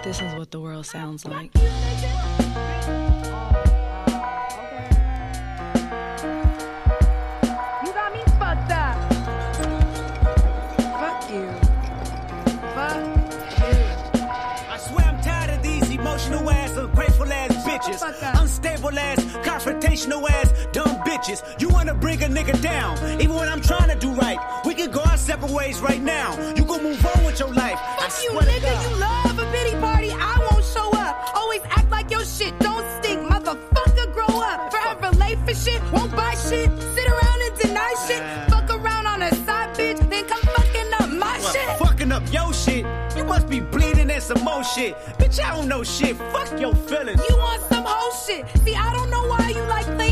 This is what the world sounds like. Emotional ass, ungrateful ass bitches, unstable ass, confrontational ass, dumb bitches. You wanna bring a nigga down, even when I'm trying to do right. We can go our separate ways right now. You gon' move on with your life. Fuck you, nigga. You love a pity party. I won't show up. Always act like your shit don't stink. Motherfucker, grow up. Forever late for shit, won't buy shit. Sit around and deny shit. Fuck around on a side bitch, then come fucking up my shit. Fucking up your shit. You must be bleeding and some more shit. Bitch, I don't know shit. Fuck your feelings. You want some whole shit. See, I don't know why you like playing